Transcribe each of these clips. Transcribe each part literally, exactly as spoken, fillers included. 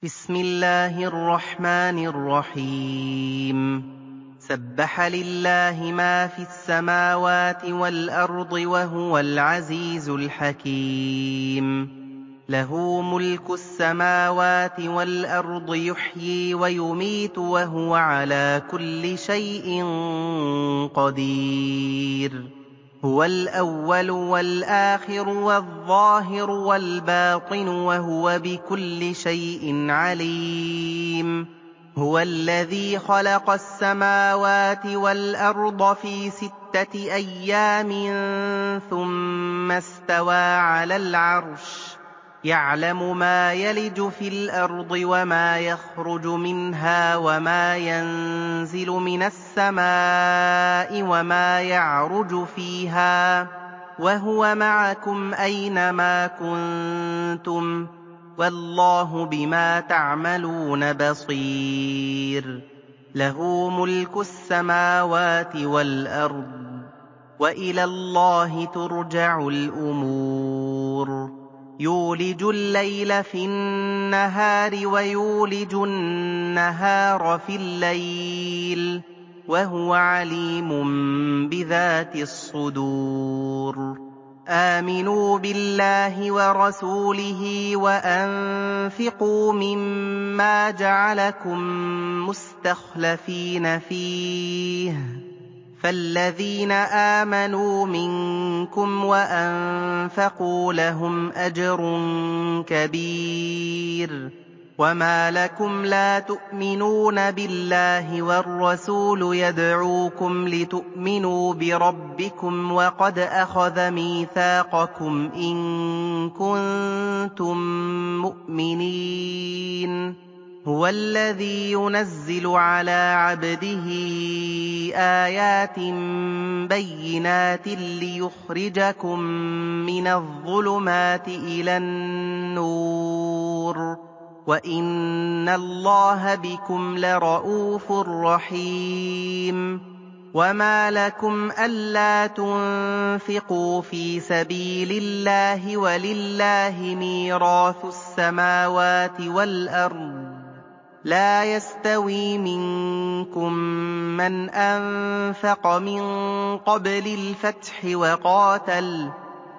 بسم الله الرحمن الرحيم سبح لله ما في السماوات والأرض وهو العزيز الحكيم له ملك السماوات والأرض يحيي ويميت وهو على كل شيء قدير هو الأول والآخر والظاهر والباطن وهو بكل شيء عليم هو الذي خلق السماوات والأرض في ستة أيام ثم استوى على العرش يعلم ما يلج في الأرض وما يخرج منها وما ينزل من السماء وما يعرج فيها وهو معكم أينما كنتم والله بما تعملون بصير له ملك السماوات والأرض وإلى الله ترجع الأمور يولج الليل في النهار ويولج النهار في الليل وهو عليم بذات الصدور آمنوا بالله ورسوله وأنفقوا مما جعلكم مستخلفين فيه فالذين آمنوا منكم وأنفقوا لهم أجر كبير وما لكم لا تؤمنون بالله والرسول يدعوكم لتؤمنوا بربكم وقد أخذ ميثاقكم إن كنتم مؤمنين هو الذي ينزل على عبده آيات بينات ليخرجكم من الظلمات إلى النور وإن الله بكم لرءوف رحيم وما لكم ألا تنفقوا في سبيل الله ولله ميراث السماوات والأرض لا يستوي منكم من أنفق من قبل الفتح وقاتل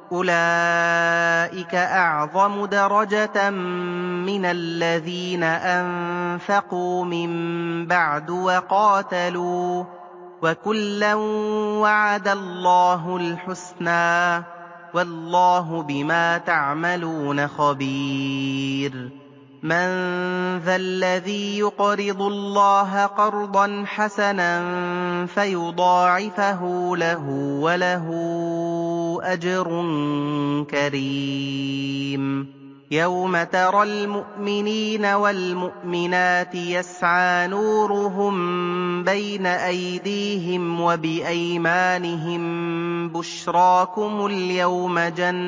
أولئك أعظم درجة من الذين أنفقوا من بعد وقاتلوا وكلا وعد الله الحسنى والله بما تعملون خبير من ذا الذي يقرض الله قرضا حسنا فيضاعفه له وله أجر كريم يوم ترى المؤمنين والمؤمنات يسعى نورهم بين أيديهم وبأيمانهم بشراكم اليوم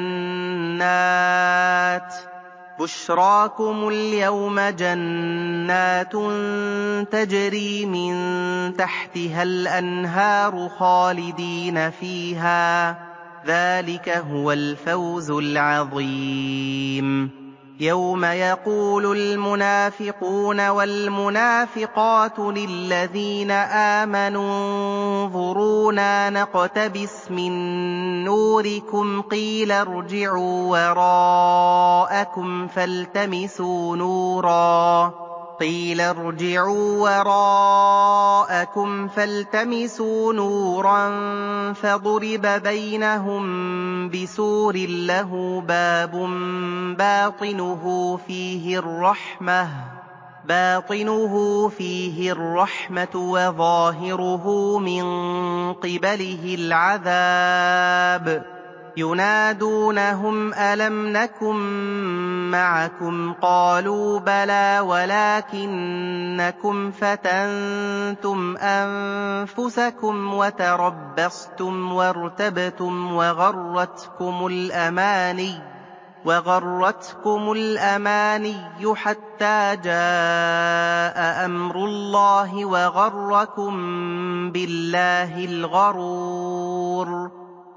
جنات بشراكم اليوم جنات تجري من تحتها الأنهار خالدين فيها ذلك هو الفوز العظيم يوم يقول المنافقون والمنافقات للذين آمنوا انظرونا نقتبس من نوركم قيل ارجعوا وراءكم فالتمسوا نورا قيل ارجعوا وراءكم فالتمسوا نورا فضرب بينهم بسور له باب باطنه فيه الرحمة باطنه فيه الرحمة وظاهره من قبله العذاب ينادونهم ألم نكن معكم قالوا بلى ولكنكم فتنتم أنفسكم وتربصتم وارتبتم وغرتكم الأماني وغرتكم الأماني حتى جاء أمر الله وغركم بالله الغرور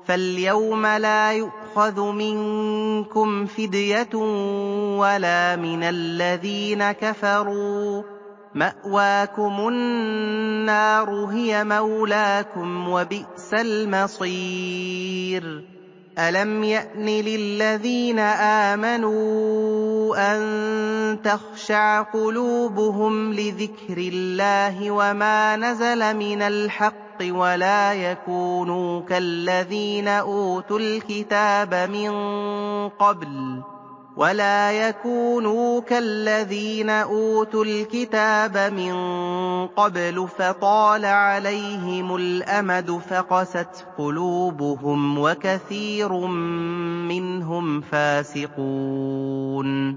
فاليوم لا يؤخذ منكم فدية ولا من الذين كفروا، مأواكم النار هي مولاكم وبئس المصير. ألم يأن للذين آمنوا أن تخشع قلوبهم لذكر الله وما نزل من الحق ولا يكونوا كالذين أوتوا الكتاب من قبل ولا يكونوا كالذين أوتوا الكتاب من قبل فطال عليهم الأمد فقست قلوبهم وكثير منهم فاسقون.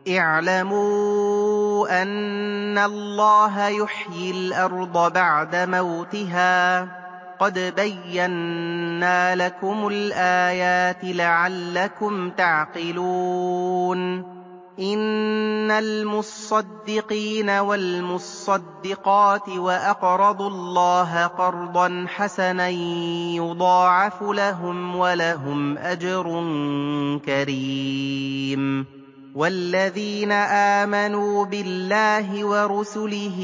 اعلموا أن الله يحيي الأرض بعد موتها، قد بينا لكم الآيات لعلكم تعقلون. إن المصدقين والمصدقات وأقرضوا الله قرضا حسنا يضاعف لهم ولهم أجر كريم. والذين آمنوا بالله ورسله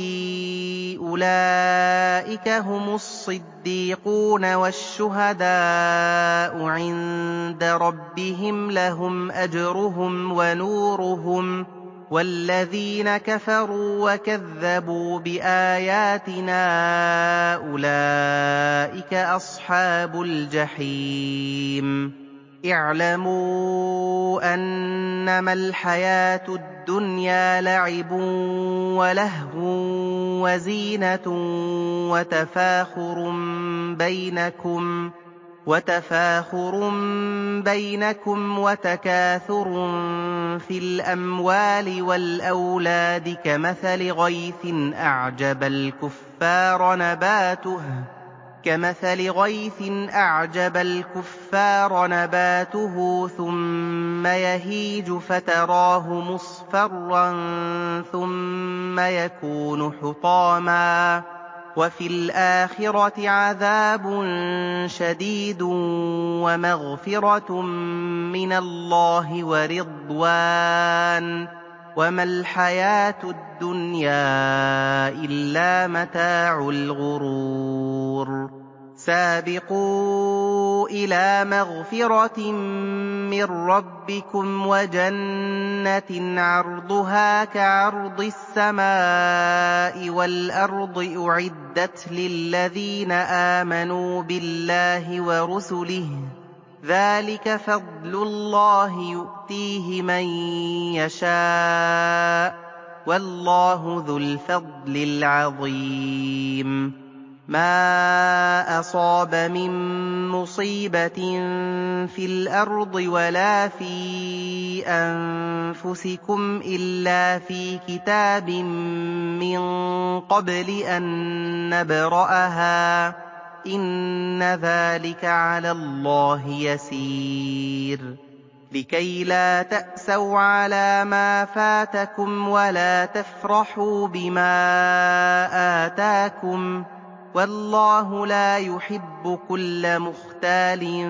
أولئك هم الصديقون والشهداء عند ربهم لهم أجرهم ونورهم. والذين كفروا وكذبوا بآياتنا أولئك أصحاب الجحيم. اعلموا أنما الحياة الدنيا لعب ولهو وزينة وتفاخر بينكم وتفاخر بينكم وتكاثر في الأموال والأولاد كمثل غيث أعجب الكفار نباته كمثل غيث أعجب الكفار نباته ثم يهيج فتراه مصفرا ثم يكون حطاما، وفي الآخرة عذاب شديد ومغفرة من الله ورضوان، وما الحياة الدنيا إلا متاع الغرور. سابقوا إلى مغفرة من ربكم وجنة عرضها كعرض السماء والأرض أعدت للذين آمنوا بالله ورسله، ذلك فضل الله يؤتيه من يشاء والله ذو الفضل العظيم. ما أصاب من مصيبة في الأرض ولا في أنفسكم إلا في كتاب من قبل أن نبرأها، إن ذلك على الله يسير. لكي لا تأسوا على ما فاتكم ولا تفرحوا بما آتاكم، والله لا يحب كل مختال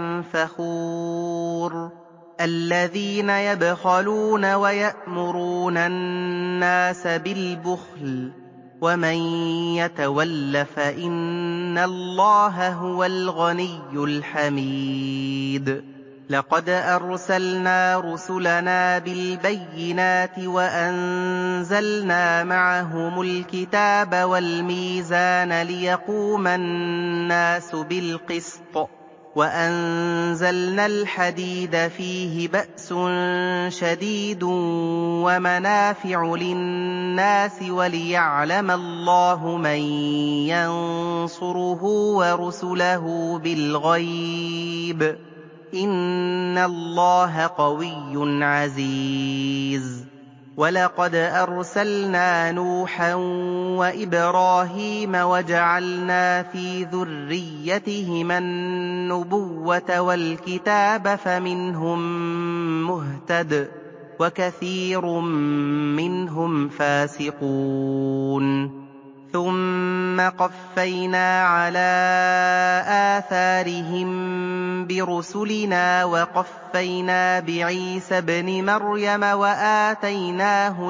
فخور. الذين يبخلون ويأمرون الناس بالبخل ومن يتول فإن الله هو الغني الحميد. لقد أرسلنا رسلنا بالبينات وأنزلنا معهم الكتاب والميزان ليقوم الناس بالقسط، وأنزلنا الحديد فيه بأس شديد ومنافع للناس وليعلم الله من ينصره ورسله بالغيب، إن الله قوي عزيز. ولقد أرسلنا نوحا وإبراهيم وجعلنا في ذريتهما النبوة والكتاب فمنهم مهتد وكثير منهم فاسقون. ثم ثُمَّ قَفَّيْنَا عَلَىٰ آثَارِهِم بِرُسُلِنَا وَقَفَّيْنَا بِعِيسَى ابْنِ مَرْيَمَ وَآتَيْنَاهُ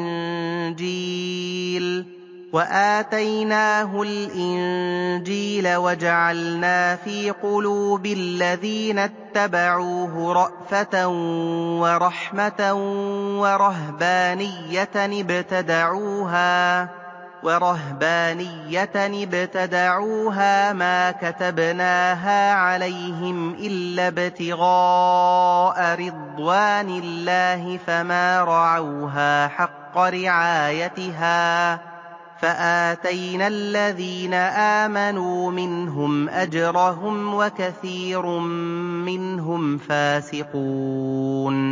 الْإِنجِيلَ وآتيناه الإنجيل وجعلنا في قلوب الذين اتبعوه رأفة ورحمة ورهبانية ابتدعوها ورهبانية ابتدعوها ما كتبناها عليهم إلا ابتغاء رضوان الله فما رعوها حق رعايتها فآتينا الذين آمنوا منهم أجرهم وكثير منهم فاسقون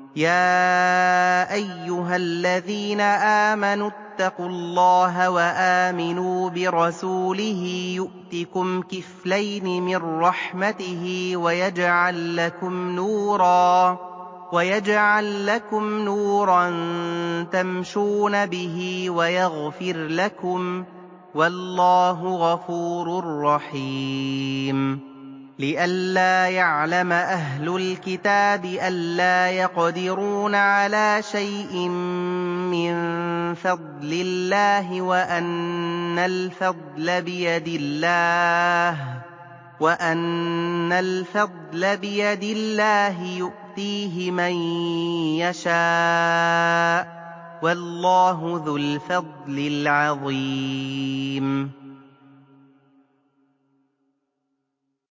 يا أيها الذين آمنوا اتقوا الله وآمنوا برسوله يؤتكم كفلين من رحمته ويجعل لكم نورا ويجعل لكم نورا تمشون به ويغفر لكم والله غفور رحيم لئلا يعلم أهل الكتاب ألا يقدرون على شيء من فضل الله وأن الفضل بيد الله وأن الفضل بيد الله يؤتيه من يشاء والله ذو الفضل العظيم